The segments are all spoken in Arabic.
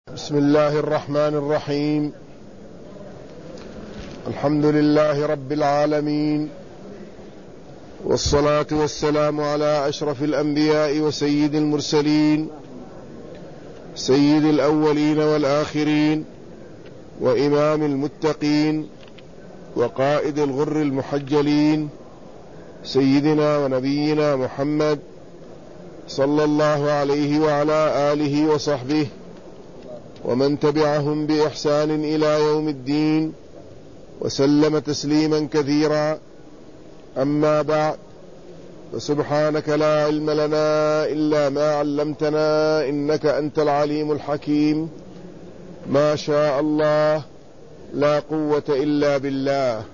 بسم الله الرحمن الرحيم. الحمد لله رب العالمين، والصلاة والسلام على أشرف الأنبياء وسيد المرسلين، سيد الأولين والآخرين، وإمام المتقين، وقائد الغر المحجلين، سيدنا ونبينا محمد صلى الله عليه وعلى آله وصحبه ومن تبعهم بإحسان إلى يوم الدين، وسلم تسليما كثيرا. أما بعد، فسبحانك لا علم لنا إلا ما علمتنا إنك أنت العليم الحكيم. ما شاء الله، لا قوة إلا بالله.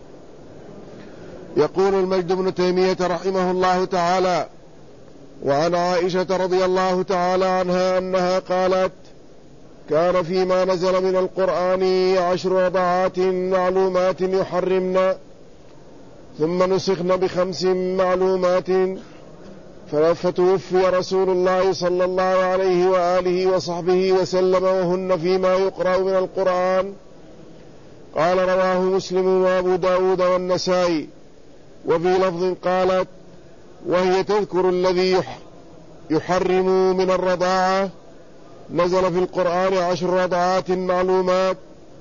يقول المجد بن تيمية رحمه الله تعالى: وعن عائشة رضي الله تعالى عنها أنها قالت: كان فيما نزل من القرآن 10 رضعات معلومات يحرمن، ثم نسخن ب5 معلومات، فتوفي رسول الله صلى الله عليه وآله وصحبه وسلم وهن فيما يقرأ من القرآن. قال: رواه مسلم وأبو داود والنسائي. وفي لفظ قالت: وهي تذكر الذي يحرم من الرضاعة. نزل في القرآن 10 رضعات معلومات،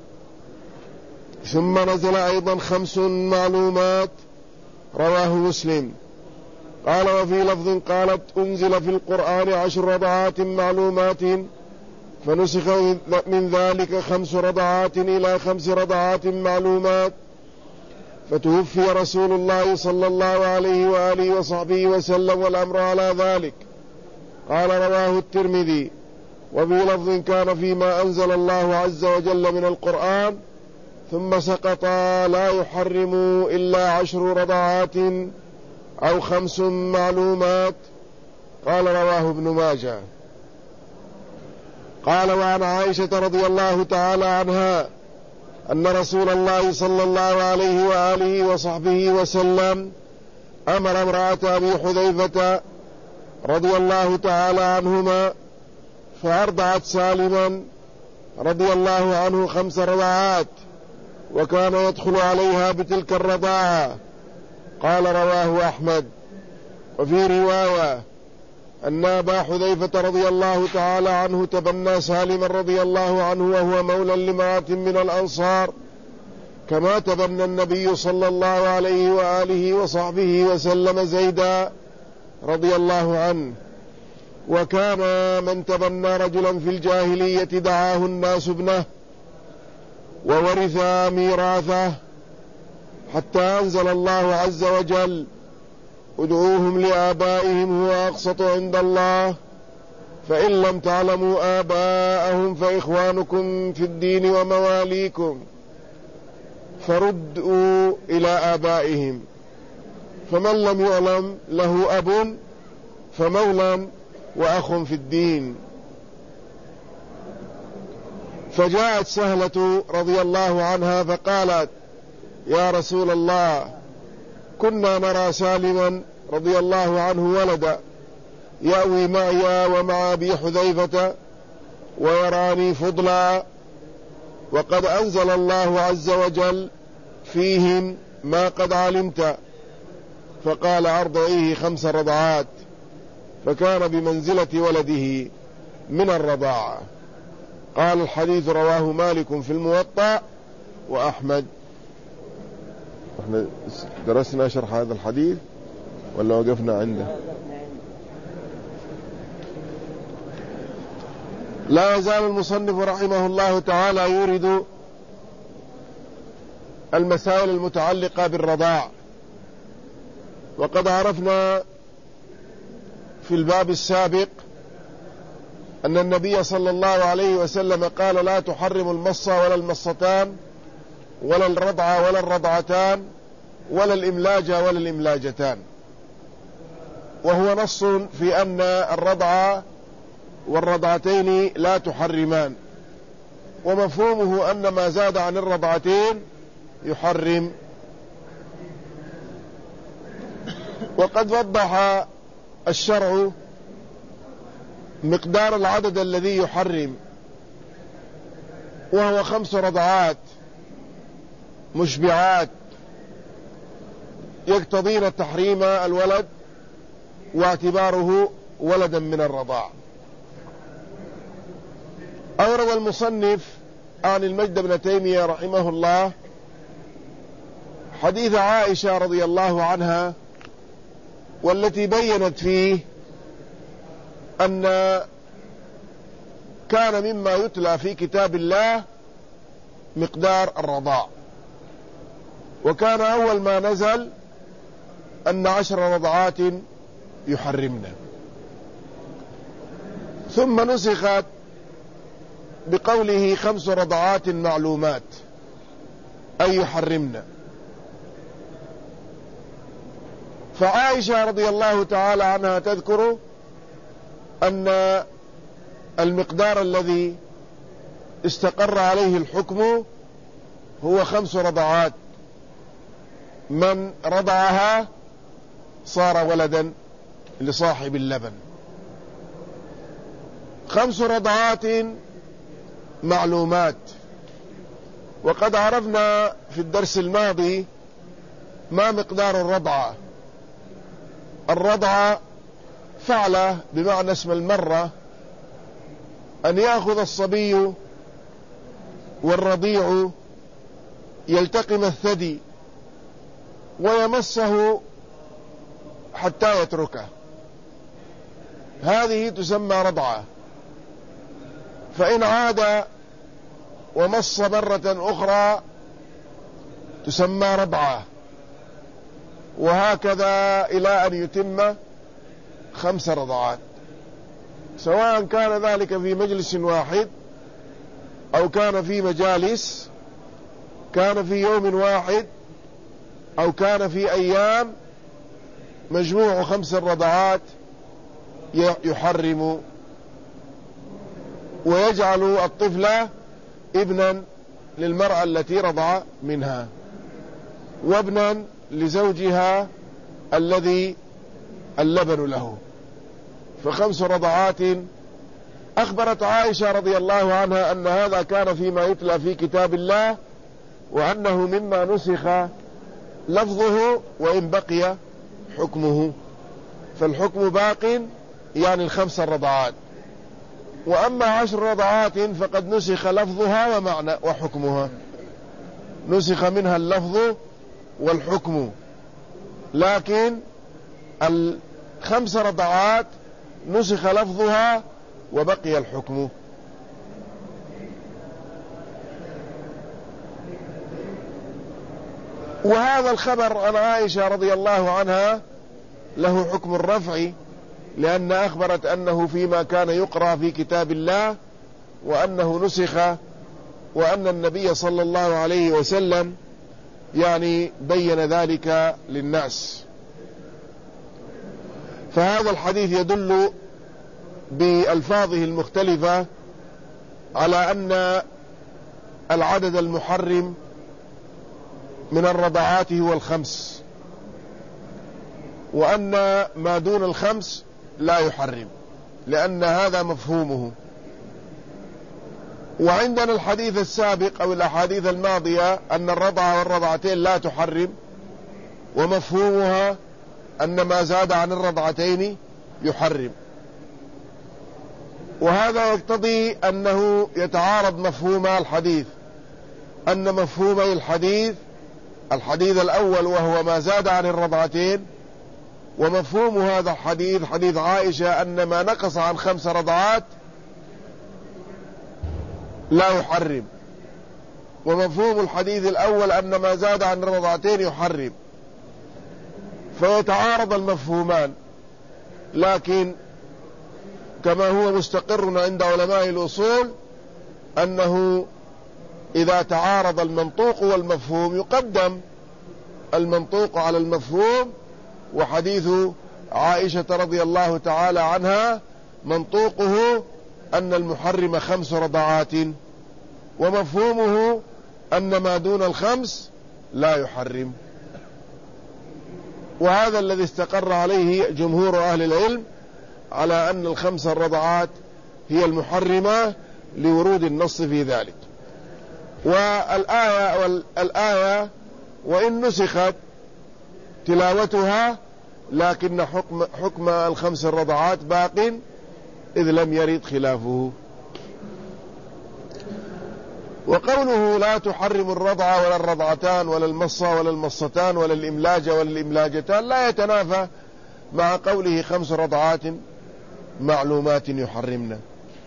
ثم نزل أيضا 5 معلومات. رواه مسلم. قال: وفي لفظ قالت: أنزل في القرآن 10 رضعات معلومات، فنسخ من ذلك 5 رضعات إلى 5 رضعات معلومات، فتوفي رسول الله صلى الله عليه وآله وصحبه وسلم والأمر على ذلك. قال: رواه الترمذي. وفي لفظ كان فيما أنزل الله عز وجل من القرآن، ثم سقط لا يحرم إلا 10 رضعات أو 5 معلومات. قال: رواه ابن ماجه. قال: وعن عائشة رضي الله تعالى عنها أن رسول الله صلى الله عليه وآله وصحبه وسلم أمر امرأة أبي حذيفة رضي الله تعالى عنهما فأرضعت سالما رضي الله عنه 5 رضعات، وكان يدخل عليها بتلك الرضاعة. قال: رواه أحمد. وفي رواية أن أبا حذيفة رضي الله تعالى عنه تبنى سالما رضي الله عنه وهو مولى لامرأة من الأنصار، كما تبنى النبي صلى الله عليه وآله وصحبه وسلم زيدا رضي الله عنه. وكان من تبنى رجلا في الجاهلية دعاه الناس ابنه وورث ميراثه، حتى أنزل الله عز وجل: ادعوهم لآبائهم هو أقسط عند الله، فإن لم تعلموا آباءهم فإخوانكم في الدين ومواليكم، فردوا إلى آبائهم. فمن لم يعلم له أب فمولى وأخ في الدين. فجاءت سهلة رضي الله عنها فقالت: يا رسول الله، كنا نرى سالما رضي الله عنه ولدا يأوي معي ومع أبي حذيفة ويراني فضلا، وقد أنزل الله عز وجل فيهم ما قد علمت. فقال: أرضعيه 5 رضعات، فكان بمنزلة ولده من الرضاعة. قال: الحديث رواه مالك في الموطأ وأحمد. احنا درسنا شرح هذا الحديث ولا وقفنا عنده؟ لا يزال المصنف رحمه الله تعالى يورد المسائل المتعلقة بالرضاع. وقد عرفنا في الباب السابق أن النبي صلى الله عليه وسلم قال: لا تحرم المصة ولا المصتان ولا الرضعة ولا الرضعتان ولا الإملاج ولا الإملاجتان. وهو نص في أن الرضعة والرضعتين لا تحرمان، ومفهومه أن ما زاد عن الرضعتين يحرم. وقد وضح الشرع مقدار العدد الذي يحرم، وهو 5 رضعات مشبعات يقتضين تحريم الولد واعتباره ولدا من الرضاع. أورد المصنف عن المجد بن تيمية رحمه الله حديث عائشة رضي الله عنها، والتي بيّنت فيه أن كان مما يتلى في كتاب الله مقدار الرضاع، وكان أول ما نزل أن 10 رضعات يحرمنا، ثم نسخت بقوله 5 رضعات معلومات أي يحرمنا. فعائشة رضي الله تعالى عنها تذكر أن المقدار الذي استقر عليه الحكم هو 5 رضعات، من رضعها صار ولدا لصاحب اللبن. 5 رضعات معلومات. وقد عرفنا في الدرس الماضي ما مقدار الرضعة. الرضعة فعلة بمعنى اسم المرة، أن يأخذ الصبي والرضيع يلتقم الثدي ويمسه حتى يتركه، هذه تسمى رضعة. فإن عاد ومص مرة أخرى تسمى رضعة، وهكذا إلى أن يتم 5 رضعات، سواء كان ذلك في مجلس واحد أو كان في مجالس، كان في يوم واحد أو كان في أيام. مجموع 5 رضعات يحرم ويجعل الطفل ابنا للمرأة التي رضع منها، وابنا لزوجها الذي اللبن له. ف5 رضعات. أخبرت عائشة رضي الله عنها أن هذا كان فيما يتلى في كتاب الله، وأنه مما نسخ لفظه وإن بقي حكمه، فالحكم باق، يعني 5 رضعات. وأما 10 رضعات فقد نسخ لفظها ومعنى وحكمها، نسخ منها اللفظ والحكم، لكن 5 رضعات نسخ لفظها وبقي الحكم. وهذا الخبر عن عائشة رضي الله عنها له حكم الرفع، لأن أخبرت أنه فيما كان يقرأ في كتاب الله، وأنه نسخ، وأن النبي صلى الله عليه وسلم يعني بين ذلك للناس. فهذا الحديث يدل بألفاظه المختلفة على أن العدد المحرم من الرضعات هو 5، وأن ما دون 5 لا يحرم، لأن هذا مفهومه. وعندنا الحديث السابق أو الأحاديث الماضية أن الرضعة والرضعتين لا تحرم، ومفهومها أن ما زاد عن الرضعتين يحرم. وهذا يقتضي أنه يتعارض مفهوم الحديث، أن مفهومي الحديث الأول وهو ما زاد عن الرضعتين، ومفهوم هذا الحديث حديث عائشة أن ما نقص عن 5 رضعات لا يحرم، ومفهوم الحديث الأول أن ما زاد عن الرضعتين يحرم، فيتعارض المفهومان. لكن كما هو مستقر عند علماء الأصول أنه إذا تعارض المنطوق والمفهوم يقدم المنطوق على المفهوم. وحديث عائشة رضي الله تعالى عنها منطوقه أن المحرم 5 رضعات، ومفهومه أن ما دون 5 لا يحرم. وهذا الذي استقر عليه جمهور أهل العلم، على أن 5 الرضعات هي المحرمة لورود النص في ذلك. والآية وإن نسخت تلاوتها لكن حكم الخمس الرضعات باق إذ لم يرد خلافه. وقوله لا تحرم الرضع ولا الرضعتان ولا المصة ولا المصتان ولا الإملاج ولا الإملاجتان لا يتنافى مع قوله 5 رضعات معلومات يحرمنا،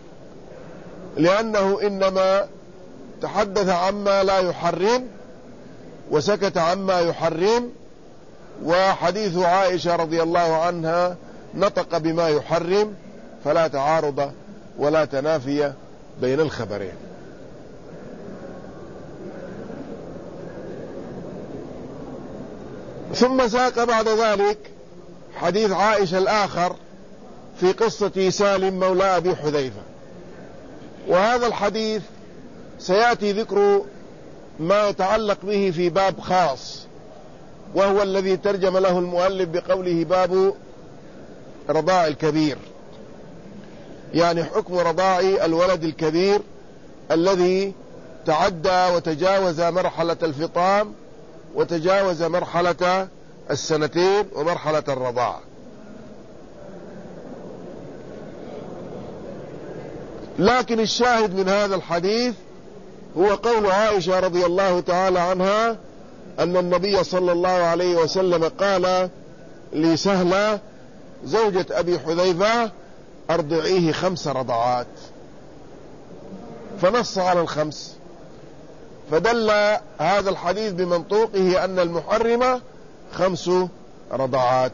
لأنه إنما تحدث عما لا يحرم وسكت عما يحرم، وحديث عائشة رضي الله عنها نطق بما يحرم، فلا تعارض ولا تنافي بين الخبرين. ثم ساق بعد ذلك حديث عائشة الآخر في قصة سالم مولى أبي حذيفة، وهذا الحديث سيأتي ذكر ما يتعلق به في باب خاص، وهو الذي ترجم له المؤلف بقوله باب رضاع الكبير، يعني حكم رضاع الولد الكبير الذي تعدى وتجاوز مرحلة الفطام وتجاوز مرحلة 2 ومرحلة الرضاعة. لكن الشاهد من هذا الحديث هو قول عائشة رضي الله تعالى عنها أن النبي صلى الله عليه وسلم قال لسهلة زوجة أبي حذيفة أرضعيه 5 رضعات، فنص على 5، فدل هذا الحديث بمنطوقه أن المحرم 5 رضعات.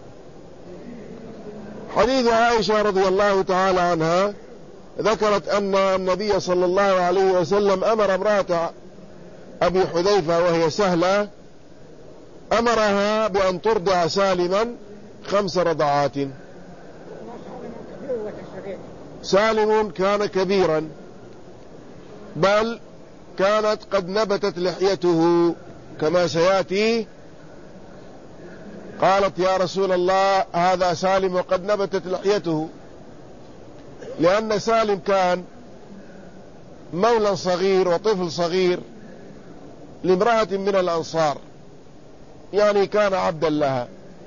حديث عائشة رضي الله تعالى عنها ذكرت أن النبي صلى الله عليه وسلم أمر امرأة أبي حذيفة وهي سهلة، أمرها بأن ترضع سالما 5 رضعات. سالم كان كبيرا، بل كانت قد نبتت لحيته كما سيأتي. قالت يا رسول الله هذا سالم وقد نبتت لحيته، لأن سالم كان مولى صغير وطفل صغير لامرأة من الأنصار، يعني كان عبدا لها،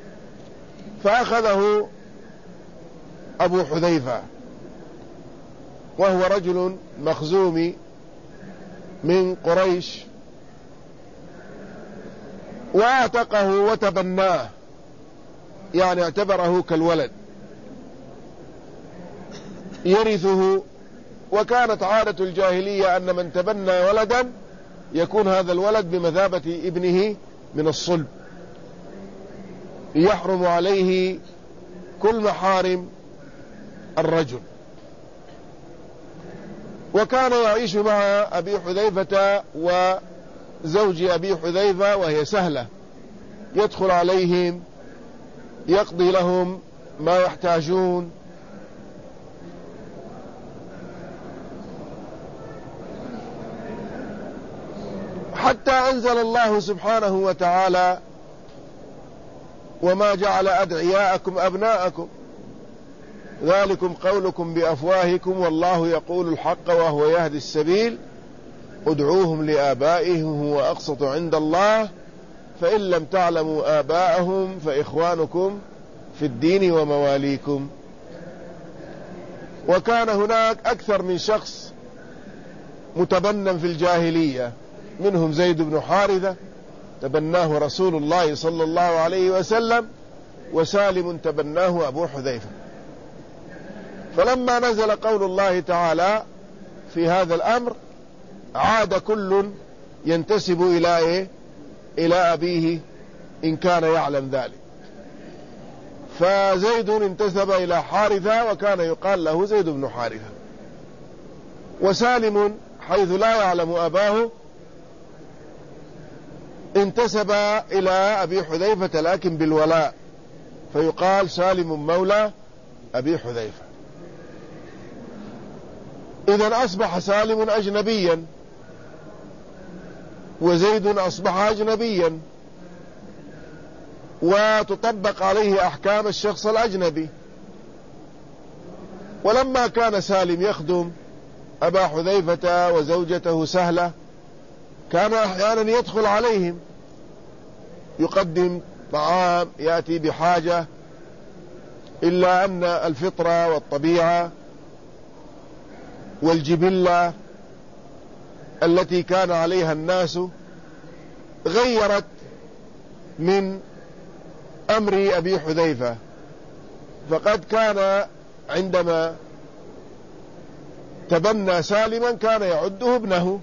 فأخذه أبو حذيفة وهو رجل مخزومي من قريش، واعتقه وتبناه، يعني اعتبره كالولد يرثه. وكانت عادة الجاهلية أن من تبنى ولدا يكون هذا الولد بمثابة ابنه من الصلب، يحرم عليه كل محارم الرجل. وكان يعيش مع أبي حذيفة وزوج أبي حذيفة وهي سهلة، يدخل عليهم يقضي لهم ما يحتاجون، حتى أنزل الله سبحانه وتعالى وما جعل أدعياءكم أبناءكم ذلكم قولكم بأفواهكم والله يقول الحق وهو يهدي السبيل ادعوهم لآبائهم هو أقسط عند الله فإن لم تعلموا آباءهم فإخوانكم في الدين ومواليكم. وكان هناك أكثر من شخص متبنى في الجاهلية، منهم زيد بن حارثة تبناه رسول الله صلى الله عليه وسلم، وسالم تبناه أبو حذيفة. فلما نزل قول الله تعالى في هذا الأمر عاد كل ينتسب إلى أبيه إن كان يعلم ذلك. فزيد انتسب إلى حارثة وكان يقال له زيد بن حارثة، وسالم حيث لا يعلم أباه انتسب إلى أبي حذيفة لكن بالولاء، فيقال سالم مولى أبي حذيفة. إذن أصبح سالم أجنبيا وزيد أصبح أجنبيا، وتطبق عليه أحكام الشخص الأجنبي. ولما كان سالم يخدم أبا حذيفة وزوجته سهلة كان أحيانا يدخل عليهم يقدم طعام، يأتي بحاجة، إلا أن الفطرة والطبيعة والجبلة التي كان عليها الناس غيرت من أمر أبي حذيفة، فقد كان عندما تبنى سالما كان يعده ابنه،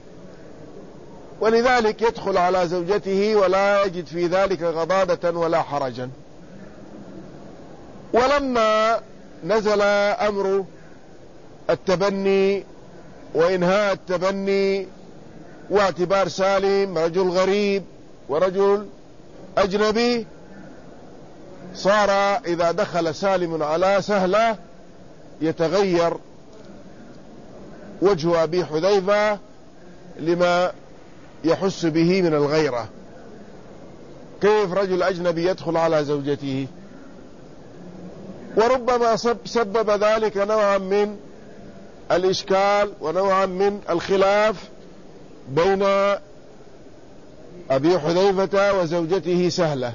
ولذلك يدخل على زوجته ولا يجد في ذلك غضاضة ولا حرجا. ولما نزل أمر التبني وإنهاء التبني واعتبار سالم رجل غريب ورجل أجنبي، صار إذا دخل سالم على سهلة يتغير وجه أبي حذيفة لما يحس به من الغيرة. كيف رجل أجنبي يدخل على زوجته؟ وربما سبب ذلك نوعا من الإشكال ونوعا من الخلاف بين أبي حذيفة وزوجته سهلة.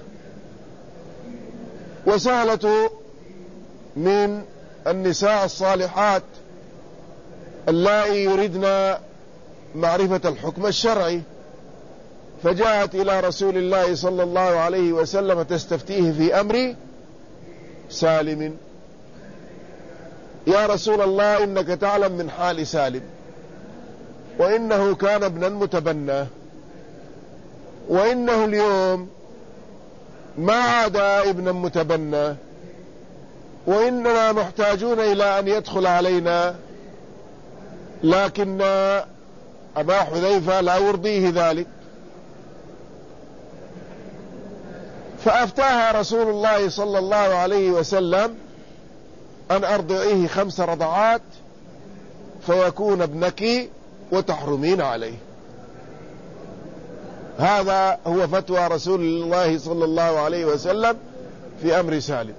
وسهلة من النساء الصالحات اللائي يردن معرفة الحكم الشرعي، فجاءت إلى رسول الله صلى الله عليه وسلم تستفتيه في أمر سالم: يا رسول الله، إنك تعلم من حال سالم وإنه كان ابنا متبنى، وإنه اليوم ما عاد ابنا متبنى، وإننا محتاجون إلى أن يدخل علينا، لكن أبا حذيفة لا يرضيه ذلك. فأفتاها رسول الله صلى الله عليه وسلم أن أرضعيه 5 رضعات فيكون ابنك وتحرمين عليه. هذا هو فتوى رسول الله صلى الله عليه وسلم في أمر سالم.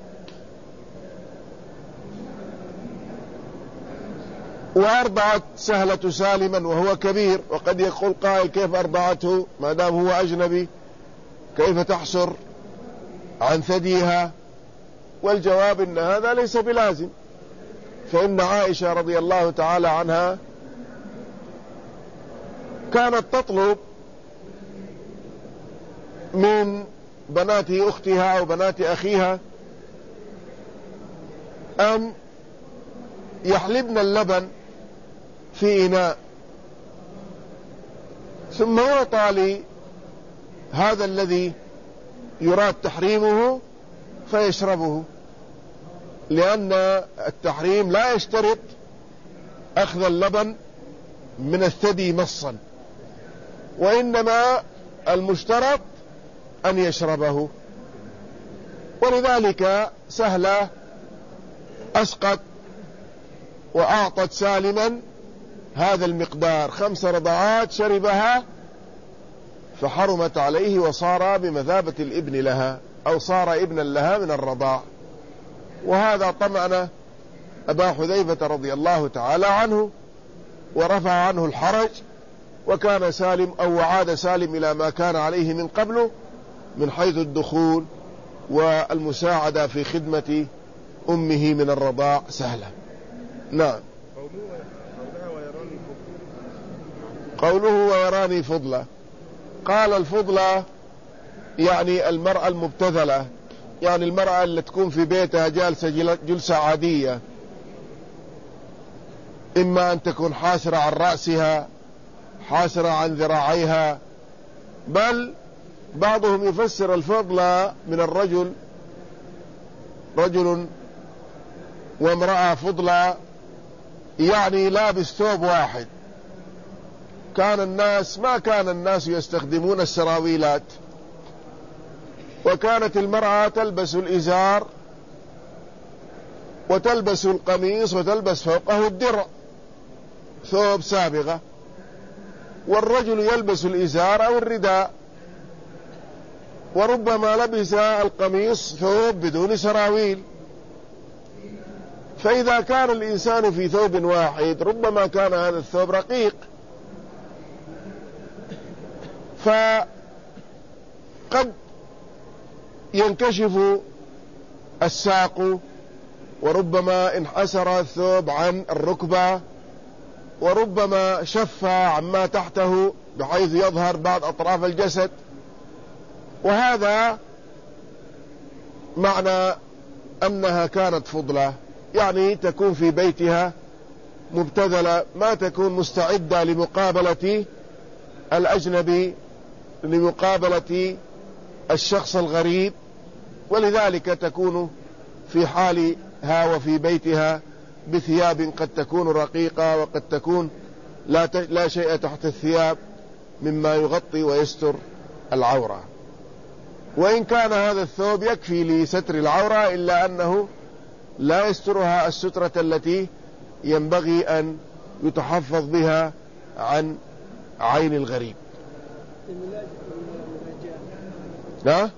وأرضعت سهلة سالما وهو كبير، وقد يقول قائل: كيف أرضعته ما دام هو أجنبي؟ كيف تحصر عن ثديها؟ والجواب إن هذا ليس بلازم، فإن عائشة رضي الله تعالى عنها كانت تطلب من بنات أختها أو بنات أخيها أن يحلبن اللبن في إناء، ثم يعطى لهذا الذي يراد تحريمه فيشربه، لأن التحريم لا يشترط أخذ اللبن من الثدي مصا، وإنما المشترط أن يشربه. ولذلك سهلة أسقط وأعطت سالما هذا المقدار 5 رضعات شربها، فحرمت عليه وصار بمثابة الابن لها، أو صار ابنا لها من الرضاع. وهذا طمأن أبا حذيفة رضي الله تعالى عنه ورفع عنه الحرج، وكان سالم أو عاد سالم إلى ما كان عليه من قبله من حيث الدخول والمساعدة في خدمة أمه من الرضاع سهلة. نعم. قوله ويراني فضلة، قال الفضلة يعني المرأة المبتذلة، يعني المرأة اللي تكون في بيتها جالسة جلسة عادية، إما أن تكون حاسرة عن رأسها، حاسرة عن ذراعيها، بل بعضهم يفسر الفضلة من الرجل، رجل وامرأة فضلة، يعني لابس ثوب واحد. ما كان الناس يستخدمون السراويلات، وكانت المرأة تلبس الإزار وتلبس القميص وتلبس فوقه الدرع، ثوب سابغة، والرجل يلبس الإزار أو الرداء، وربما لبس القميص ثوب بدون سراويل. فإذا كان الإنسان في ثوب واحد ربما كان هذا الثوب رقيق، فقد ينكشف الساق، وربما انحسر الثوب عن الركبة، وربما شف عما تحته بحيث يظهر بعض أطراف الجسد، وهذا معنى أنها كانت فضلة، يعني تكون في بيتها مبتذلة، ما تكون مستعدة لمقابلة الأجنبي، لمقابلة الشخص الغريب، ولذلك تكون في حالها وفي بيتها بثياب قد تكون رقيقة، وقد تكون لا شيء تحت الثياب مما يغطي ويستر العورة، وإن كان هذا الثوب يكفي لستر العورة إلا أنه لا يسترها السترة التي ينبغي أن يتحفظ بها عن عين الغريب. لا؟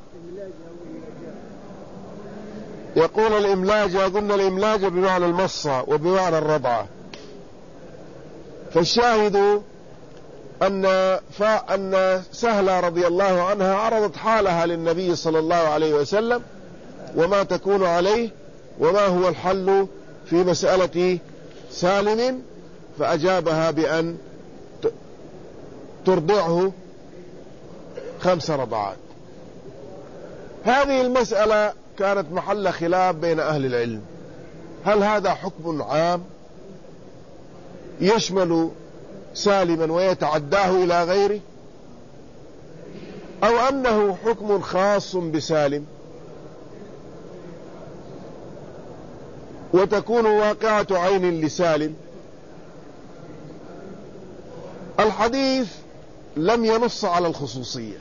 يقول الإملاجة، قلنا الإملاجة بمعنى المصة وبمعنى الرضعة. فالشاهد أن سهلة رضي الله عنها عرضت حالها للنبي صلى الله عليه وسلم وما تكون عليه وما هو الحل في مسألة سالم، فأجابها بأن ترضعه 5 رضعات. هذه المسألة كانت محل خلاف بين أهل العلم، هل هذا حكم عام يشمل سالما ويتعداه إلى غيره، أو أنه حكم خاص بسالم وتكون واقعة عين لسالم. الحديث لم ينص على الخصوصية،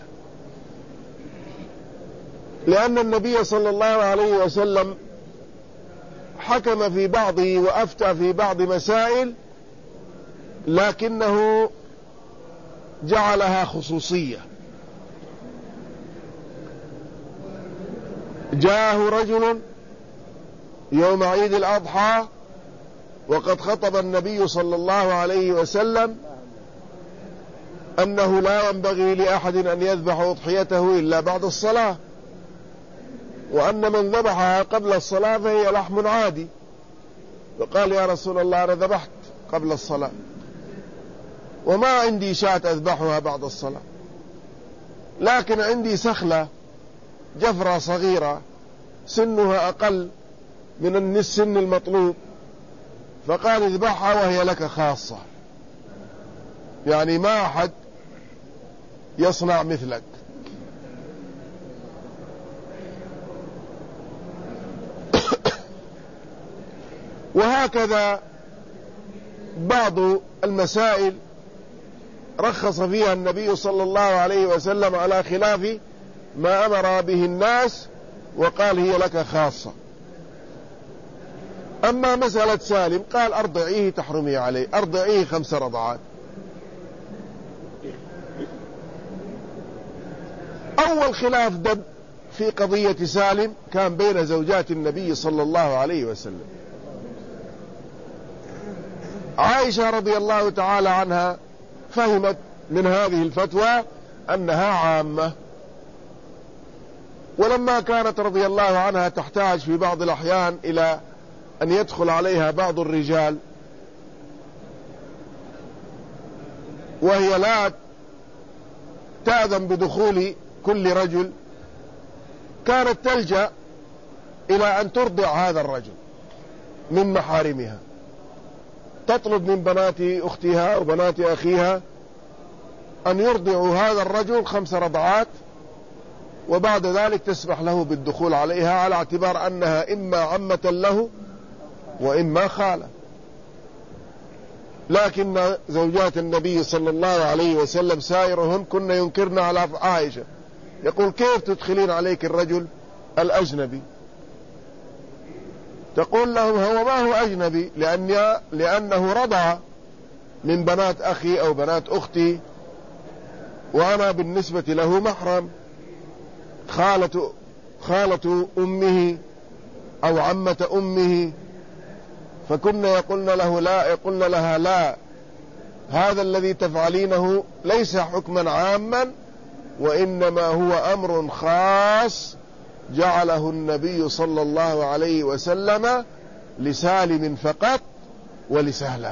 لأن النبي صلى الله عليه وسلم حكم في بعض وأفتى في بعض مسائل، لكنه جعلها خصوصية. جاءه رجل يوم عيد الأضحى وقد خطب النبي صلى الله عليه وسلم أنه لا ينبغي لأحد أن يذبح أضحيته إلا بعد الصلاة، وأن من ذبحها قبل الصلاة فهي لحم عادي. فقال يا رسول الله أنا ذبحت قبل الصلاة وما عندي شاة أذبحها بعد الصلاة، لكن عندي سخلة جفرة صغيرة سنها أقل من السن المطلوب، فقال اذبحها وهي لك خاصة، يعني ما أحد يصنع مثلك. وهكذا بعض المسائل رخص فيها النبي صلى الله عليه وسلم على خلاف ما أمر به الناس وقال هي لك خاصة. أما مسألة سالم قال أرضعيه تحرمي عليه، أرضعيه 5 رضعات. أول خلاف دب في قضية سالم كان بين زوجات النبي صلى الله عليه وسلم. عائشة رضي الله تعالى عنها فهمت من هذه الفتوى أنها عامة، ولما كانت رضي الله عنها تحتاج في بعض الأحيان إلى أن يدخل عليها بعض الرجال وهي لا تأذن بدخول كل رجل، كانت تلجأ إلى أن ترضع هذا الرجل من محارمها، تطلب من بنات أختها وبنات أخيها أن يرضعوا هذا الرجل 5 رضعات، وبعد ذلك تسمح له بالدخول عليها على اعتبار أنها إما عمة له وإما خالة. لكن زوجات النبي صلى الله عليه وسلم سائرهن كن ينكرن على عائشة، يقول كيف تدخلين عليك الرجل الأجنبي؟ تقول لهم هو ما هو أجنبي لأنه رضع من بنات أخي أو بنات أختي، وأنا بالنسبة له محرم، خالة أمه أو عمة أمه. فكنا يقولن لها لا، هذا الذي تفعلينه ليس حكما عاما وإنما هو أمر خاص جعله النبي صلى الله عليه وسلم لسالم فقط ولسهلة.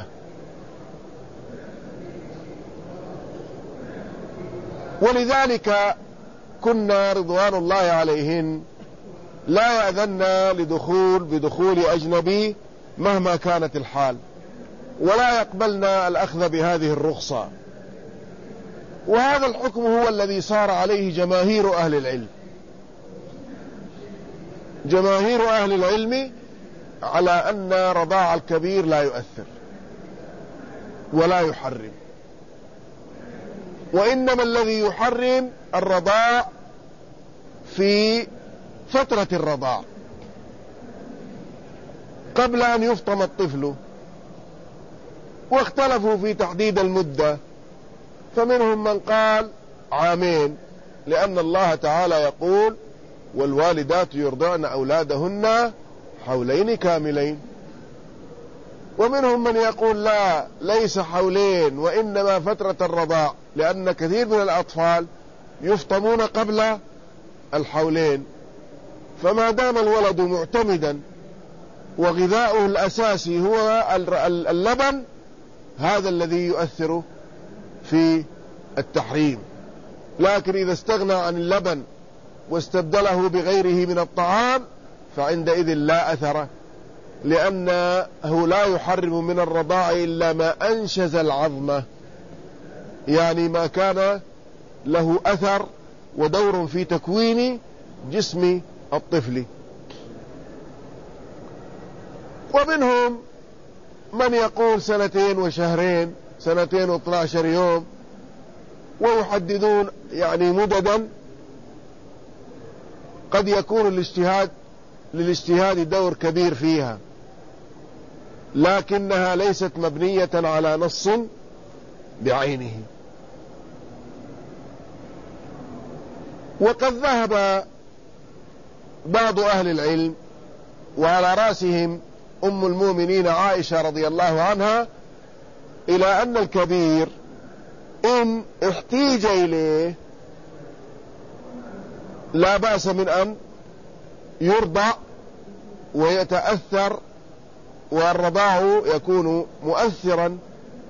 ولذلك كنا رضوان الله عليهن لا يأذن بدخول أجنبي مهما كانت الحال، ولا يقبلنا الأخذ بهذه الرخصة. وهذا الحكم هو الذي صار عليه جماهير أهل العلم. جماهير أهل العلم على أن رضاع الكبير لا يؤثر ولا يحرم، وإنما الذي يحرم الرضاع في فترة الرضاع قبل أن يفطم الطفل. واختلفوا في تحديد المدة، فمنهم من قال 2 لأن الله تعالى يقول والوالدات يرضعن أولادهن حولين كاملين. ومنهم من يقول لا، ليس حولين وإنما فترة الرضاع، لأن كثير من الأطفال يفطمون قبل الحولين، فما دام الولد معتمدا وغذاؤه الأساسي هو اللبن، هذا الذي يؤثر في التحريم. لكن إذا استغنى عن اللبن واستبدله بغيره من الطعام فعندئذ لا أثر، لأنه لا يحرم من الرضاع إلا ما أنشز العظمة، يعني ما كان له أثر ودور في تكوين جسم الطفل. ومنهم من يقول 2 وشهرين، 2 و12 يوم، ويحددون يعني مددا قد يكون للاجتهاد دور كبير فيها، لكنها ليست مبنية على نص بعينه. وقد ذهب بعض أهل العلم، وعلى رأسهم أم المؤمنين عائشة رضي الله عنها، إلى أن الكبير إن احتيج إليه لا بأس من أن يرضع ويتأثر، والرضاع يكون مؤثرا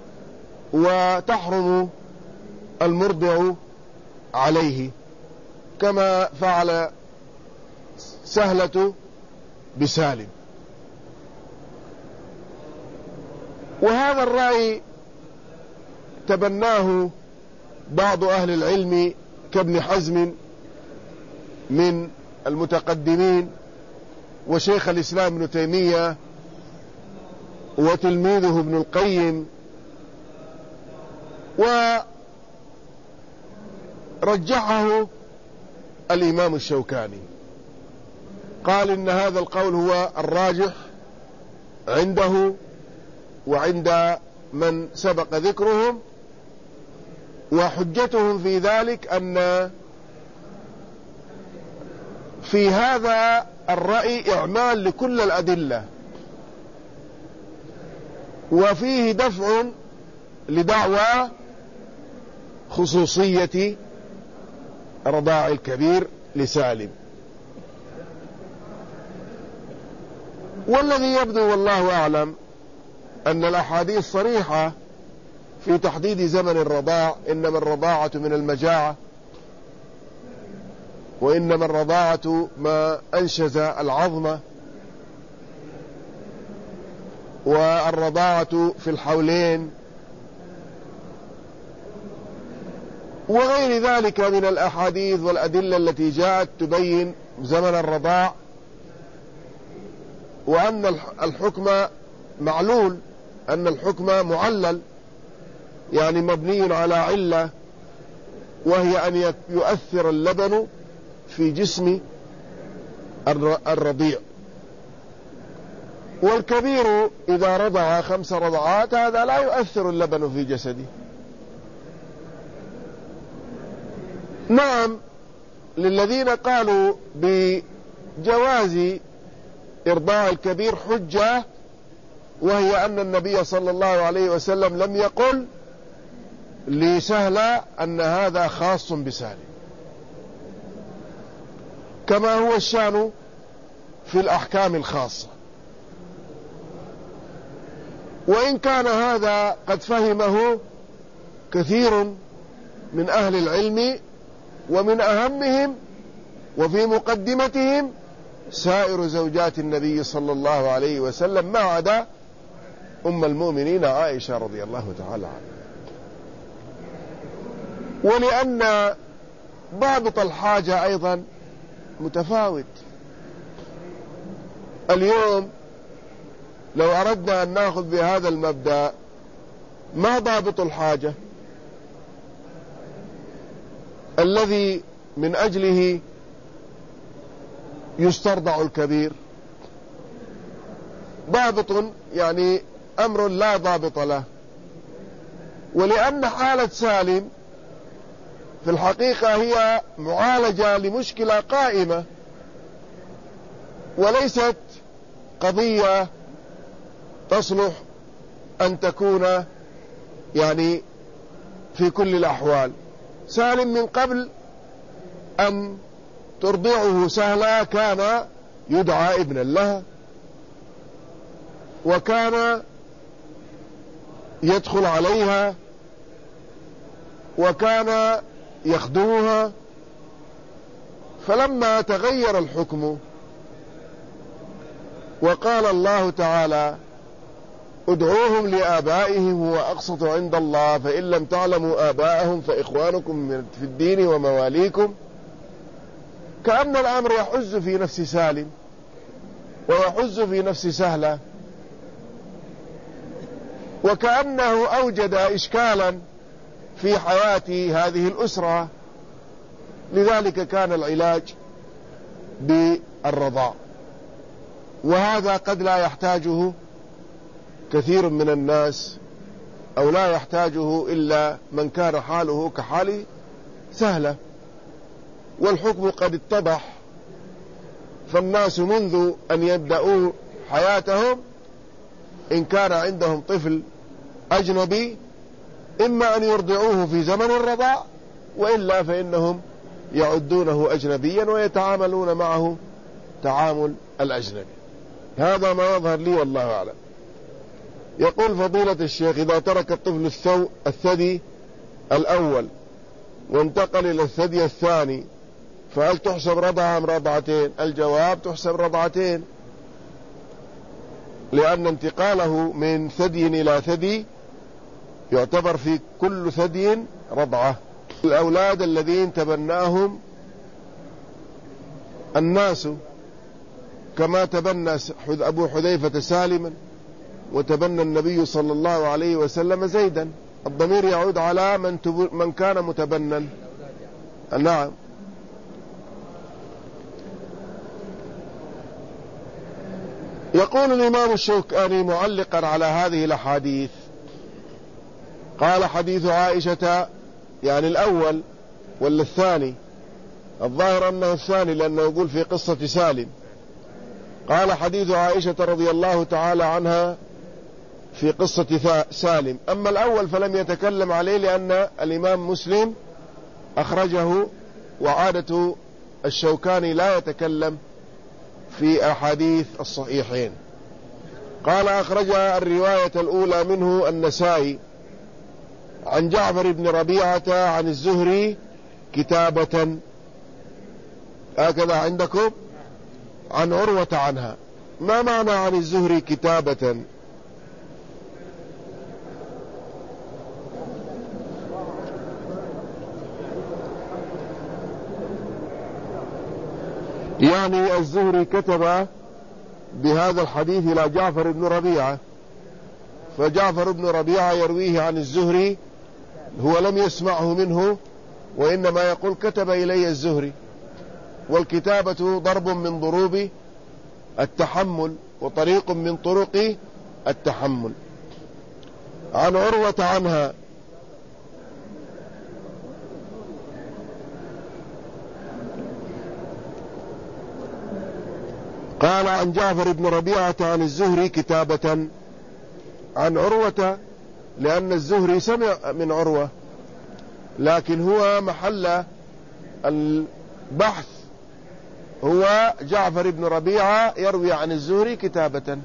وتحرم المرضع عليه، كما فعل سهلة بسالم. وهذا الرأي تبناه بعض أهل العلم كابن حزم من المتقدمين، وشيخ الإسلام ابن تيمية، وتلميذه ابن القيم، ورجحه الإمام الشوكاني، قال إن هذا القول هو الراجح عنده وعند من سبق ذكرهم، وحجتهم في ذلك أن في هذا الرأي إعمال لكل الأدلة، وفيه دفع لدعوى خصوصية رضاع الكبير لسالم. والذي يبدو والله أعلم أن الأحاديث صريحة في تحديد زمن الرضاع، إنما الرضاعة من المجاعة، وإنما الرضاعة ما أنشز العظمة، والرضاعة في الحولين، وغير ذلك من الأحاديث والأدلة التي جاءت تبين زمن الرضاع، وأن الحكم معلول، أن الحكم معلل، يعني مبني على علة، وهي أن يؤثر اللبن في جسم الرضيع. والكبير إذا رضع 5 رضعات هذا لا يؤثر اللبن في جسده. نعم، للذين قالوا بجواز إرضاع الكبير حجة، وهي أن النبي صلى الله عليه وسلم لم يقل لسهلة أن هذا خاص بسالم، كما هو الشأن في الأحكام الخاصة. وإن كان هذا قد فهمه كثير من أهل العلم، ومن أهمهم وفي مقدمتهم سائر زوجات النبي صلى الله عليه وسلم، ما عدا أم المؤمنين عائشة رضي الله تعالى عنها. ولأن ضابط الحاجة أيضا متفاوت. اليوم لو أردنا أن نأخذ بهذا المبدأ، ما ضابط الحاجة الذي من أجله يسترضع الكبير؟ ضابط يعني أمر لا ضابط له. ولأن حالة سالم في الحقيقة هي معالجة لمشكلة قائمة، وليست قضية تصلح أن تكون يعني في كل الأحوال. سالم من قبل أن ترضعه سهلة كان يدعى ابنا لها، وكان يدخل عليها، وكان يخدمها. فلما تغير الحكم وقال الله تعالى: ادعوهم لآبائهم هو أقسط عند الله، فإن لم تعلموا آباءهم فإخوانكم في الدين ومواليكم، كأن الأمر يحز في نفس سالم ويحز في نفس سهلة، وكأنه أوجد إشكالا في حياة هذه الأسرة. لذلك كان العلاج بالرضاع، وهذا قد لا يحتاجه كثير من الناس، أو لا يحتاجه إلا من كان حاله كحال سهلة، والحكم قد اتضح. فالناس منذ أن يبدأوا حياتهم إن كان عندهم طفل أجنبي إما أن يرضعوه في زمن الرضاع، وإلا فإنهم يعدونه أجنبيا ويتعاملون معه تعامل الأجنبي. هذا ما يظهر لي والله أعلم. يقول فضيلة الشيخ: إذا ترك الطفل الثدي الأول وانتقل إلى الثدي الثاني، فهل تحسب رضعة أم رضعتين؟ الجواب: تحسب رضعتين، لأن انتقاله من ثدي إلى ثدي يعتبر في كل ثدي رضعة. الأولاد الذين تبناهم الناس كما تبنى أبو حذيفة سالما، وتبنى النبي صلى الله عليه وسلم زيدا. الضمير يعود على من كان متبنا. نعم. يقول الإمام الشوكاني معلقا على هذه الأحاديث: قال حديث عائشة، يعني الأول ولا الثاني؟ الظاهر أنه الثاني، لأنه يقول في قصة سالم. قال حديث عائشة رضي الله تعالى عنها في قصة سالم. أما الأول فلم يتكلم عليه، لأن الإمام مسلم أخرجه، وعادة الشوكاني لا يتكلم في أحاديث الصحيحين. قال أخرج الرواية الأولى منه النسائي عن جعفر بن ربيعة عن الزهري كتابة، هكذا عندكم، عن عروة عنها. ما معنى عن الزهري كتابة؟ يعني الزهري كتب بهذا الحديث إلى جعفر بن ربيعة، فجعفر بن ربيعة يرويه عن الزهري، هو لم يسمعه منه، وإنما يقول كتب إلي الزهري. والكتابة ضرب من ضروب التحمل، وطريق من طرق التحمل. عن عروة عنها. قال عن جعفر بن ربيعة عن الزهري كتابة عن عروة، لأن الزهري سمع من عروة، لكن هو محل البحث هو جعفر بن ربيعة يروي عن الزهري كتابة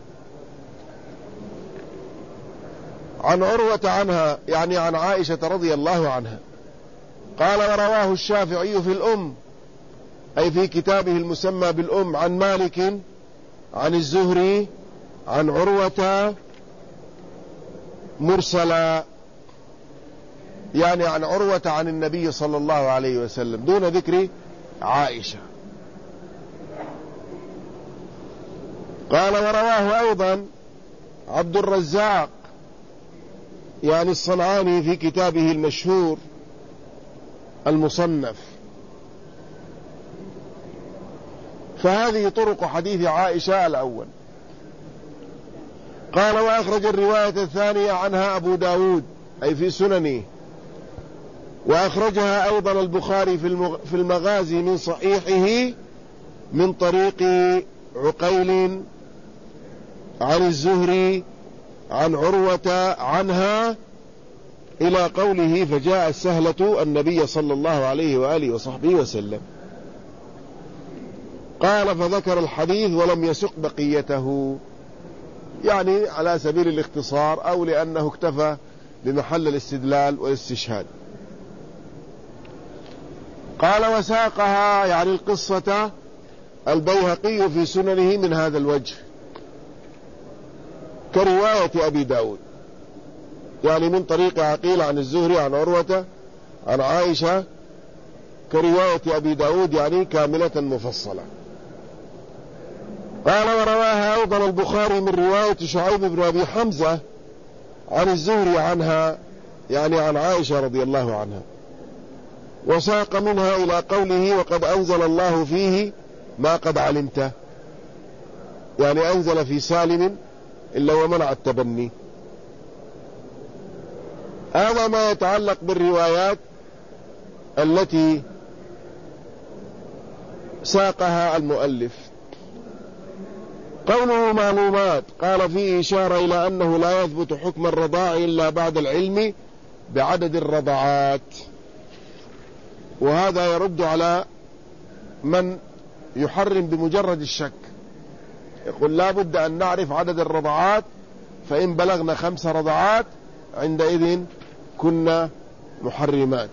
عن عروة عنها، يعني عن عائشة رضي الله عنها. قال: ورواه الشافعي في الأم، أي في كتابه المسمى بالأم، عن مالك عن الزهري عن عروة مرسلا، يعني عن عروة عن النبي صلى الله عليه وسلم دون ذكر عائشة. قال: ورواه أيضا عبد الرزاق يعني الصنعاني في كتابه المشهور المصنف. فهذه طرق حديث عائشة الأول. قال: وأخرج الرواية الثانية عنها أبو داود أي في سننه، وأخرجها أيضا البخاري في المغازي من صحيحه من طريق عقيل عن الزهري عن عروة عنها إلى قوله: فجاء السهلة النبي صلى الله عليه وآله وصحبه وسلم. قال: فذكر الحديث ولم يسق بقيته، يعني على سبيل الاختصار أو لأنه اكتفى بمحل الاستدلال والاستشهاد. قال: وساقها يعني القصة البيهقي في سننه من هذا الوجه كرواية أبي داود، يعني من طريق عقيل عن الزهري عن عروة عن عائشة كرواية أبي داود، يعني كاملة مفصلة. قال: ورواها أيضا البخاري من رواية شعيب بن أبي حمزة عن الزهري عنها، يعني عن عائشة رضي الله عنها، وساق منها إلى قوله: وقد أنزل الله فيه ما قد علمته، يعني أنزل في سالم إلا ومنع التبني. هذا ما يتعلق بالروايات التي ساقها المؤلف. قوله معلومات، قال فيه إشارة إلى أنه لا يثبت حكم الرضاع إلا بعد العلم بعدد الرضعات، وهذا يرد على من يحرم بمجرد الشك، يقول لا بد أن نعرف عدد الرضعات، فإن بلغنا 5 رضعات عندئذ كنا محرمات.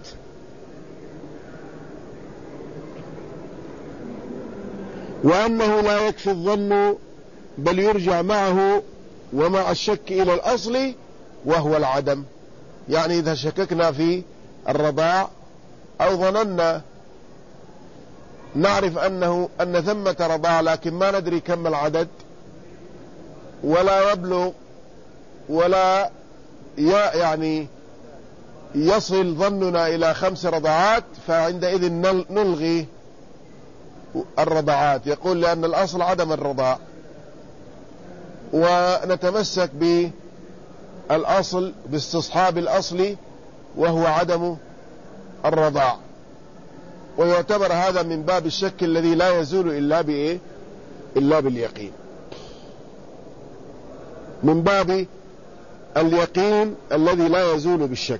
وأنه لا يكفي الظن بل يرجع معه ومع الشك إلى الأصل وهو العدم، يعني إذا شككنا في الرضاع أو ظننا نعرف أن ثمة رضاع لكن ما ندري كم العدد ولا يبلغ ولا يعني يصل ظننا إلى 5 رضعات، فعندئذ نلغي الرضعات، يقول لأن الأصل عدم الرضاع، ونتمسك بالأصل باستصحاب الأصل وهو عدم الرضاع. ويعتبر هذا من باب الشك الذي لا يزول إلا باليقين، من باب اليقين الذي لا يزول بالشك.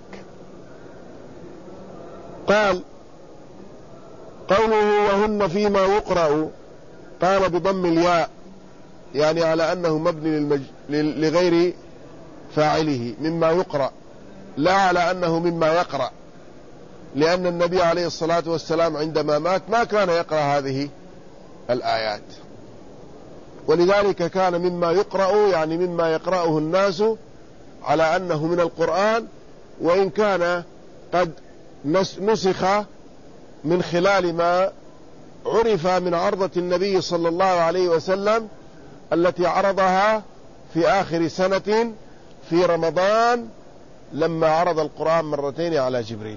قال: قوله وهن فيما يقرأ، قال بضم الياء، يعني على أنه مبني لغير فاعله مما يقرأ، لا على أنه مما يقرأ، لأن النبي عليه الصلاة والسلام عندما مات ما كان يقرأ هذه الآيات، ولذلك كان مما يقرأ يعني مما يقرأه الناس على أنه من القرآن، وإن كان قد نسخ من خلال ما عرف من عرضة النبي صلى الله عليه وسلم التي عرضها في آخر سنة في رمضان لما عرض القرآن 2 مرات على جبريل.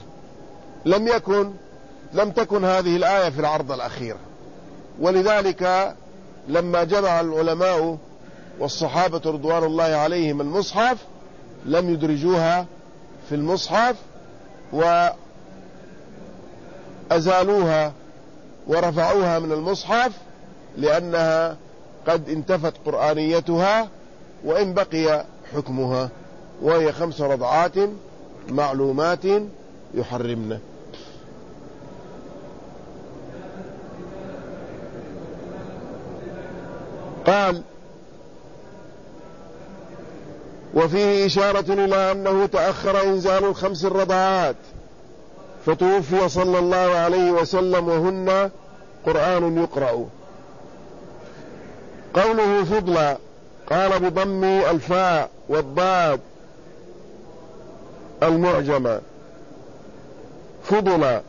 لم تكن هذه الآية في العرض الأخير، ولذلك لما جمع العلماء والصحابة رضوان الله عليهم المصحف لم يدرجوها في المصحف وأزالوها ورفعوها من المصحف، لأنها قد انتفت قرآنيتها وإن بقي حكمها، وهي 5 رضعات معلومات يحرمن. قال: وفيه إشارة إلى أنه تأخر إنزال 5 رضعات فتوفي صلى الله عليه وسلم وهن قرآن يقرأ. قوله فضلا قال بضم الفاء والضاد المعجمة فضلا.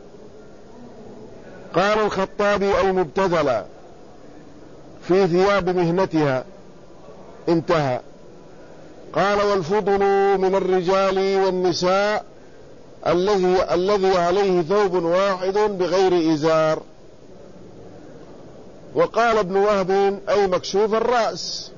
قال الخطابي أي مبتذلا في ثياب مهنتها انتهى. قال: والفضل من الرجال والنساء الذي عليه ثوب واحد بغير إزار. وقال ابن وهب: أي مكشوف الرأس.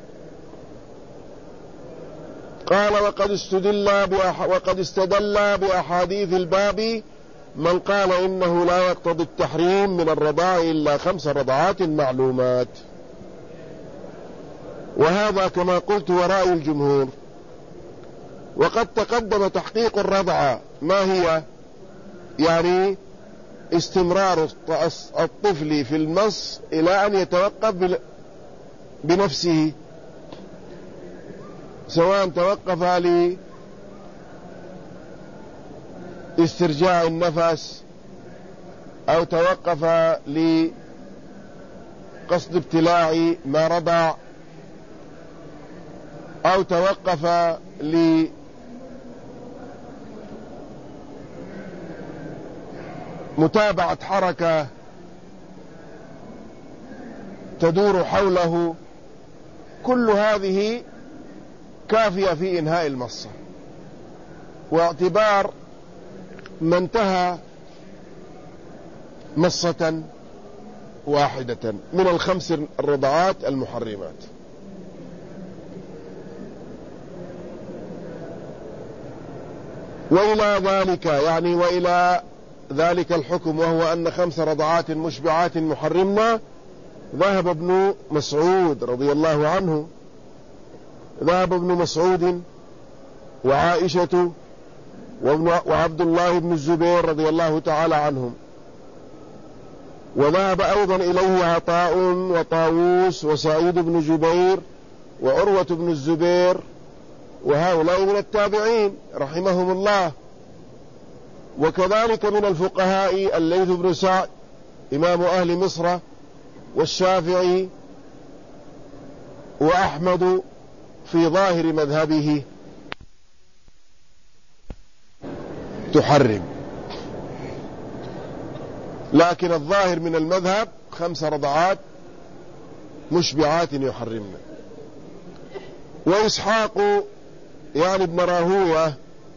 قال: وقد استدل بأحاديث الباب من قال إنه لا يقتضي التحريم من الرضاع إلا 5 رضعات معلومات، وهذا كما قلت ورأي الجمهور. وقد تقدم تحقيق الرضعة ما هي، يعني استمرار الطفل في المص إلى أن يتوقف بنفسه، سواء توقف لاسترجاع النفس أو توقف لقصد ابتلاع ما رضع أو توقف لمتابعة حركة تدور حوله. كل هذه كافية في إنهاء المصة، واعتبار ما انتهى مصة واحدة من 5 الرضعات المحرمات. وإلى ذلك الحكم، وهو أن 5 رضعات مشبعات محرمنا، ذهب ابن مسعود رضي الله عنه، ذهب ابن مسعود وعائشة وعبد الله بن الزبير رضي الله تعالى عنهم، وذهب أيضا إليه عطاء وطاووس وسعيد بن جبير وعروة بن الزبير، وهؤلاء من التابعين رحمهم الله. وكذلك من الفقهاء الليث بن سعد إمام أهل مصر، والشافعي وأحمد في ظاهر مذهبه تحرم، لكن الظاهر من المذهب 5 رضعات مشبعات يحرمنا. وإسحاق يعني ابن راهوية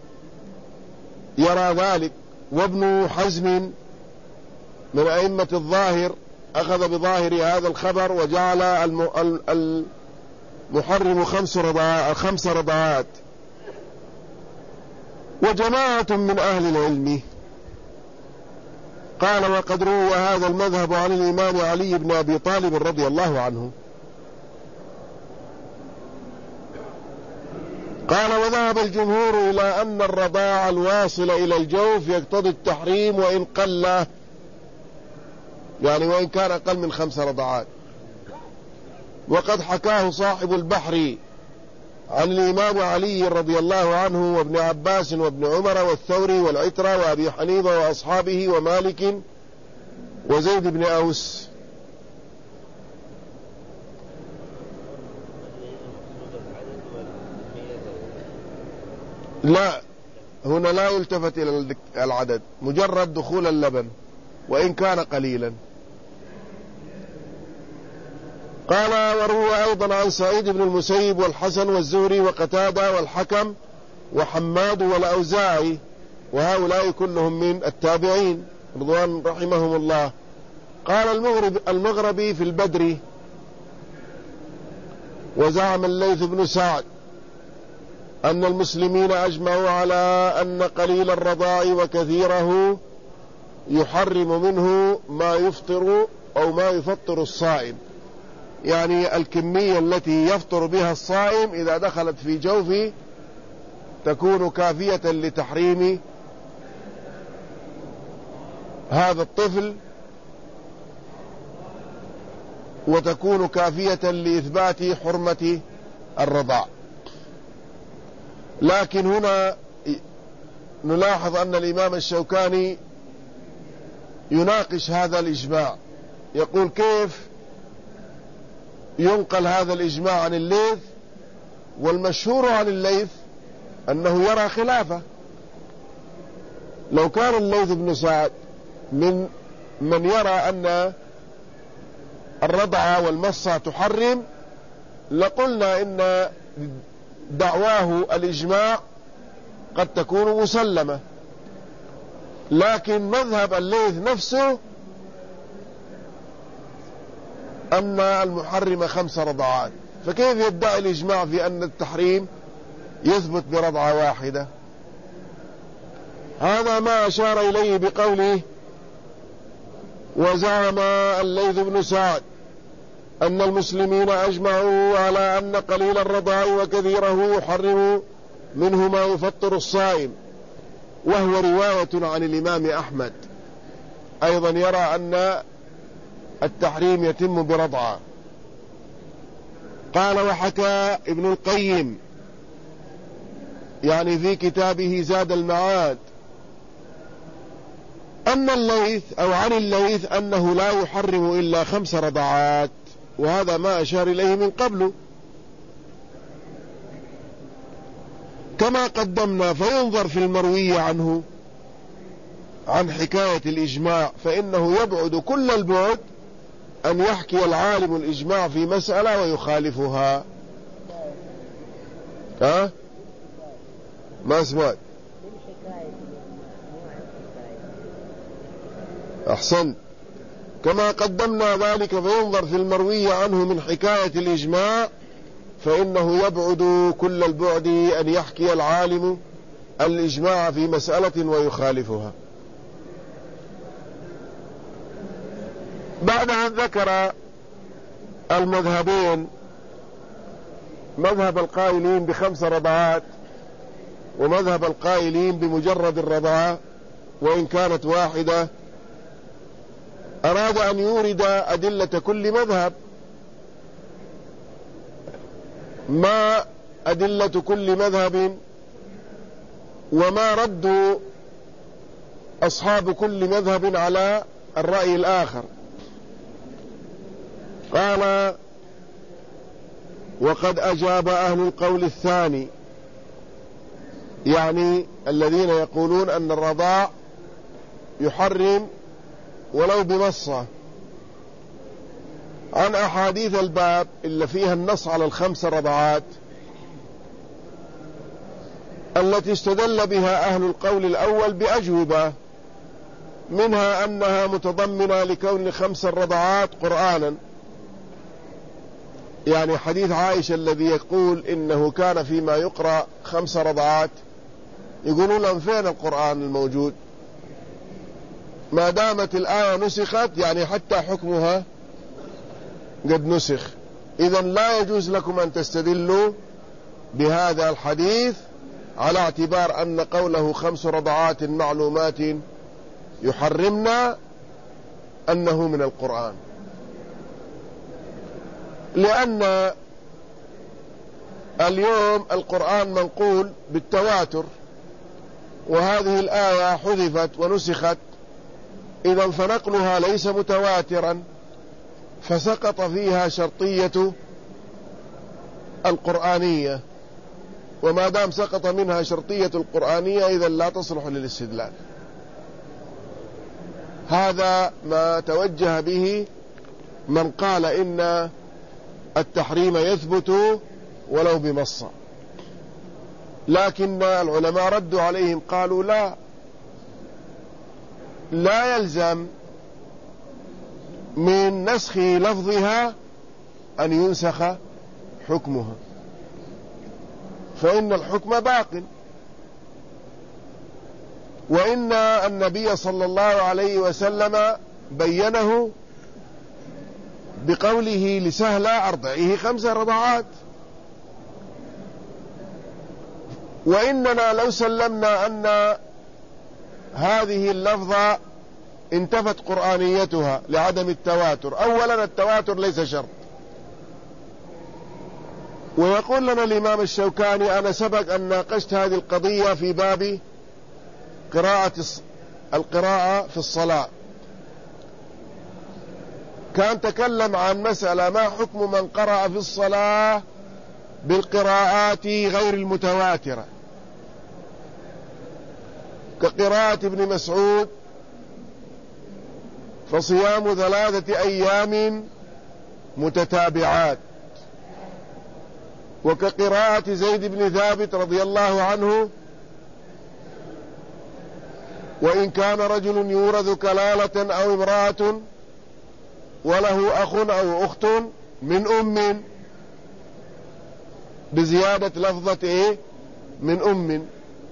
يرى ذلك، وابن حزم من أئمة الظاهر أخذ بظاهر هذا الخبر وجعل المحرم 5 رضعات. وجماعة من أهل العلم قال: وقد روى هذا المذهب عن الإمام علي بن أبي طالب رضي الله عنه. قال: وذهب الجمهور إلى أن الرضاع الواصل إلى الجوف يقتضي التحريم وإن قل، يعني وإن كان أقل من 5 رضعات. وقد حكاه صاحب البحر عن الإمام علي رضي الله عنه وابن عباس وابن عمر والثوري والعترة وأبي حنيفة وأصحابه ومالك وزيد بن أوس. لا، هنا لا يلتفت إلى العدد، مجرد دخول اللبن وإن كان قليلا. قال: وروى أيضا عن سعيد بن المسيب والحسن والزهري وقتادة والحكم وحماد والأوزاعي، وهؤلاء كلهم من التابعين رضوان رحمهم الله. قال المغربي في البدر: وزعم الليث بن سعد أن المسلمين أجمعوا على أن قليل الرضاع وكثيره يحرم منه ما يفطر أو ما يفطر الصائم، يعني الكمية التي يفطر بها الصائم إذا دخلت في جوفه تكون كافية لتحريم هذا الطفل وتكون كافية لإثبات حرمة الرضاع. لكن هنا نلاحظ أن الإمام الشوكاني يناقش هذا الإجماع، يقول كيف ينقل هذا الإجماع عن الليث، والمشهور عن الليث أنه يرى خلافه. لو كان الليث بن سعد من يرى أن الرضع والمصة تحرم لقلنا إن دعواه الإجماع قد تكون مسلمة، لكن مذهب الليث نفسه أن المحرم 5 رضعات، فكيف يدعي الإجماع في أن التحريم يثبت برضعة واحدة؟ هذا ما أشار إليه بقوله: وزعم الليث بن سعد أن المسلمين أجمعوا على أن قليل الرضاع وكثيره يحرم منه ما يفطر الصائم، وهو رواية عن الإمام أحمد أيضا يرى أن التحريم يتم برضعة. قال: وحكى ابن القيم يعني في كتابه زاد المعاد أن الليث أو عن الليث أنه لا يحرم إلا 5 رضعات، وهذا ما أشار إليه من قبل كما قدمنا. فينظر في المروي عنه عن حكاية الإجماع، فإنه يبعد كل البعد أن يحكي العالم الإجماع في مسألة ويخالفها. ما سمعت؟ أحسن. كما قدمنا ذلك، فينظر في المروي عنه من حكاية الإجماع، فإنه يبعد كل البعد أن يحكي العالم الإجماع في مسألة ويخالفها. بعد أن ذكر المذهبين، مذهب القائلين ب5 رضعات ومذهب القائلين بمجرد الرضعة وإن كانت واحدة، أراد أن يورد أدلة كل مذهب. ما أدلة كل مذهب وما رد أصحاب كل مذهب على الرأي الآخر. قال: وقد أجاب أهل القول الثاني، يعني الذين يقولون أن الرضاع يحرم ولو بمصة، عن أحاديث الباب إلا فيها النص على 5 رضعات التي استدل بها أهل القول الأول بأجوبة، منها أنها متضمنة لكون 5 رضعات قرآنا، يعني حديث عائشة الذي يقول إنه كان فيما يقرأ 5 رضعات، يقولون لهم فين القرآن الموجود؟ ما دامت الآية نسخت يعني حتى حكمها قد نسخ، إذن لا يجوز لكم أن تستدلوا بهذا الحديث على اعتبار أن قوله 5 رضعات معلومات يحرمنا أنه من القرآن، لأن اليوم القرآن منقول بالتواتر، وهذه الآية حذفت ونسخت، إذن فنقلها ليس متواترا، فسقط فيها شرطية القرآنية، وما دام سقط منها شرطية القرآنية إذن لا تصلح للاستدلال. هذا ما توجه به من قال إن التحريم يثبت ولو بمصة، لكن العلماء ردوا عليهم قالوا لا يلزم من نسخ لفظها أن ينسخ حكمها، فإن الحكم باق، وإن النبي صلى الله عليه وسلم بينه بقوله لسهلة أرضعيه 5 رضعات. وإننا لو سلمنا أن هذه اللفظة انتفت قرآنيتها لعدم التواتر. أولا التواتر ليس شرط. ويقول لنا الإمام الشوكاني: أنا سبق أن ناقشت هذه القضية في باب القراءة في الصلاة. كان تكلم عن مسألة: ما حكم من قرأ في الصلاة بالقراءات غير المتواترة كقراءة ابن مسعود فصيام 3 أيام متتابعات، وكقراءة زيد بن ثابت رضي الله عنه: وإن كان رجل يورث كلالة أو امرأة وله أخ أو أخت من أم، بزيادة لفظة من أم.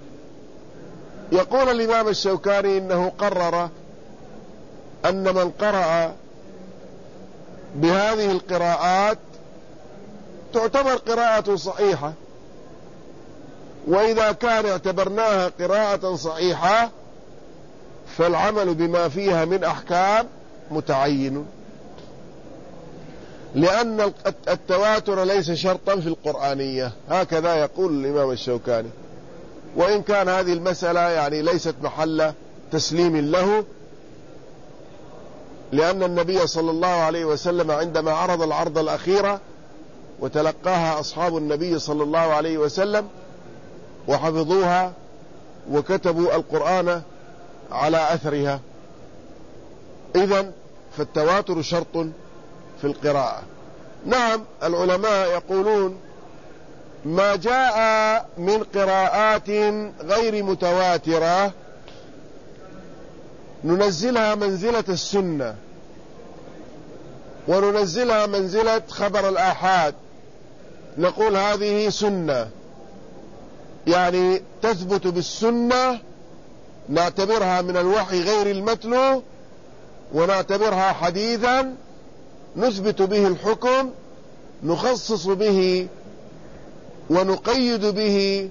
يقول الإمام الشوكاني: إنه قرر أن من قرأ بهذه القراءات تعتبر قراءة صحيحة، وإذا كان اعتبرناها قراءة صحيحة فالعمل بما فيها من أحكام متعين، لأن التواتر ليس شرطا في القرآنية. هكذا يقول الإمام الشوكاني، وإن كان هذه المسألة يعني ليست محل تسليم له، لأن النبي صلى الله عليه وسلم عندما عرض العرض الأخيرة وتلقاها أصحاب النبي صلى الله عليه وسلم وحفظوها وكتبوا القرآن على أثرها، إذن فالتواتر شرط في القراءة. نعم، العلماء يقولون: ما جاء من قراءات غير متواترة ننزلها منزلة السنة، وننزلها منزلة خبر الآحاد، نقول هذه سنة، يعني تثبت بالسنة، نعتبرها من الوحي غير المتلو، ونعتبرها حديثا نثبت به الحكم، نخصص به ونقيد به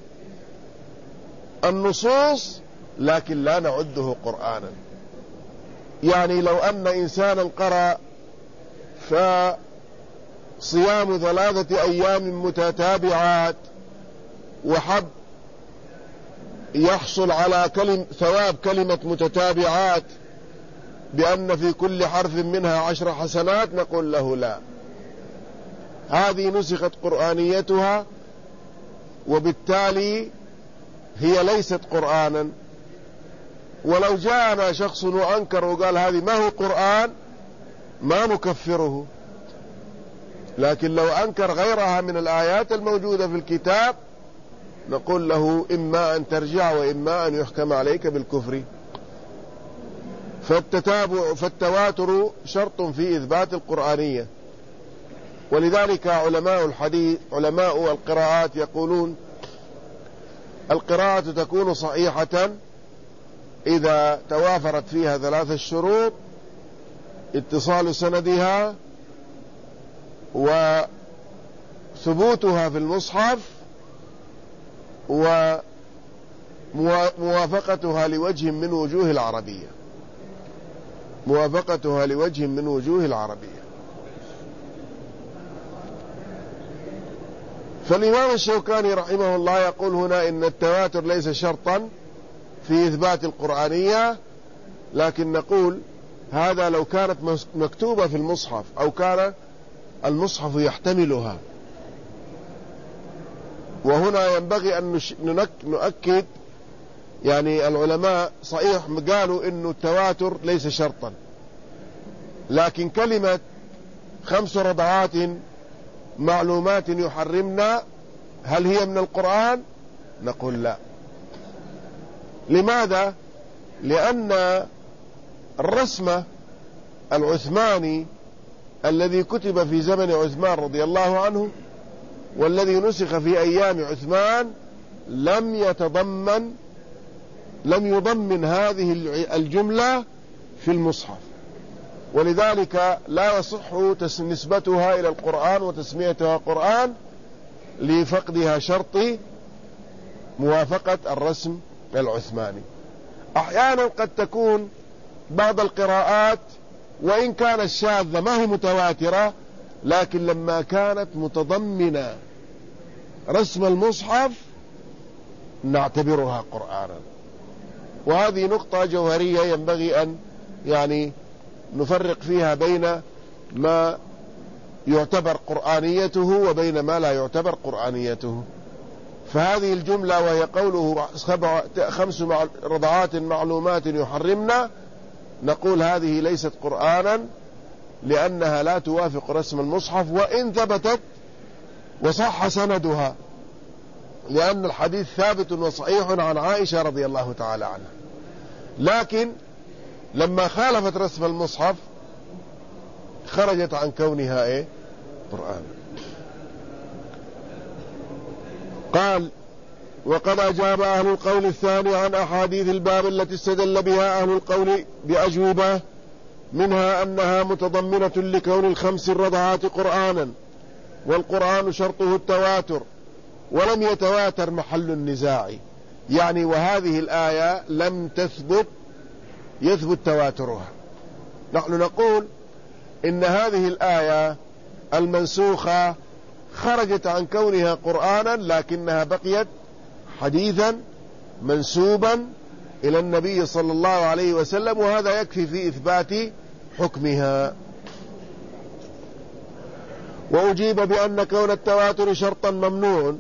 النصوص، لكن لا نعده قرآنا. يعني لو أن إنسانا قرأ فصيام 3 أيام متتابعات وحب يحصل على ثواب كلمة متتابعات بأن في كل حرف منها 10 حسنات، نقول له: لا، هذه نسخت قرآنيتها، وبالتالي هي ليست قرآنا. ولو جاءنا شخص وأنكر وقال هذه ما هو قرآن ما نكفره، لكن لو أنكر غيرها من الآيات الموجودة في الكتاب نقول له: إما أن ترجع وإما أن يحكم عليك بالكفر. فالتواتر شرط في إثبات القرآنية، ولذلك علماء الحديث علماء القراءات يقولون: القراءة تكون صحيحة إذا توافرت فيها 3 شروط: اتصال سندها، وثبوتها في المصحف، وموافقتها لوجه من وجوه العربية، موافقتها لوجه من وجوه العربية. فالإمام الشوكاني رحمه الله يقول هنا إن التواتر ليس شرطا في إثبات القرآنية، لكن نقول هذا لو كانت مكتوبة في المصحف أو كان المصحف يحتملها. وهنا ينبغي أن نؤكد، يعني العلماء صحيح قالوا إنه التواتر ليس شرطا، لكن كلمة 5 رضعات معلومات يحرمنا هل هي من القرآن؟ نقول لا. لماذا؟ لأن الرسم العثماني الذي كتب في زمن عثمان رضي الله عنه والذي نسخ في أيام عثمان لم يضمن هذه الجملة في المصحف، ولذلك لا يصح نسبتها إلى القرآن وتسميتها قرآن لفقدها شرط موافقة الرسم العثماني. أحيانا قد تكون بعض القراءات وإن كانت شاذة ما هي متواترة، لكن لما كانت متضمنة رسم المصحف نعتبرها قرآنا. وهذه نقطة جوهرية ينبغي أن يعني نفرق فيها بين ما يعتبر قرآنيته وبين ما لا يعتبر قرآنيته. فهذه الجملة وهي قوله 5 رضعات معلومات يحرمنا، نقول هذه ليست قرآنا لأنها لا توافق رسم المصحف، وإن ثبتت وصح سندها، لأن الحديث ثابت وصحيح عن عائشة رضي الله تعالى عنها. لكن لما خالفت رسم المصحف خرجت عن كونها قرآن. قال: وقد أجاب أهل القول الثاني عن أحاديث الباب التي استدل بها أهل القول بأجوبة، منها أنها متضمنة لكون ال5 الرضعات قرآنا، والقرآن شرطه التواتر، ولم يتواتر محل النزاع. يعني وهذه الآية لم يثبت تواترها. نحن نقول إن هذه الآية المنسوخة خرجت عن كونها قرآنا، لكنها بقيت حديثا منسوبا إلى النبي صلى الله عليه وسلم، وهذا يكفي في إثبات حكمها. وأجيب بأن كون التواتر شرطا ممنوع،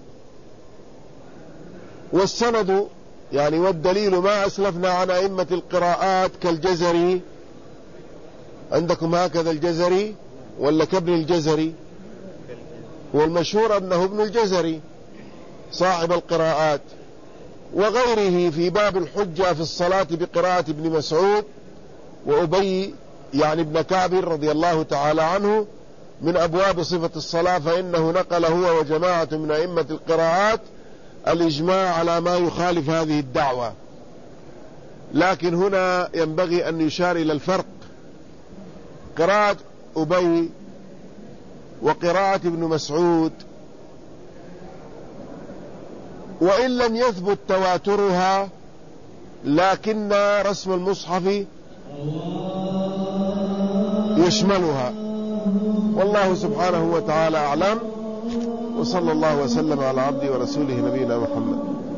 والسند يعني والدليل ما أسلفنا عن أئمة القراءات كالجزري. عندكم هكذا الجزري ولا كابن الجزري؟ والمشهور أنه ابن الجزري صاحب القراءات، وغيره في باب الحجة في الصلاة بقراءة ابن مسعود وأبي يعني ابن كعب رضي الله تعالى عنه من أبواب صفة الصلاة، فإنه نقل هو وجماعة من أئمة القراءات الإجماع على ما يخالف هذه الدعوة. لكن هنا ينبغي أن يشار إلى الفرق. قراءة أبي وقراءة ابن مسعود وإن لم يثبت تواترها، لكن رسم المصحف يشملها. والله سبحانه وتعالى أعلم، وصلى الله وسلم على عبده ورسوله نبينا محمد.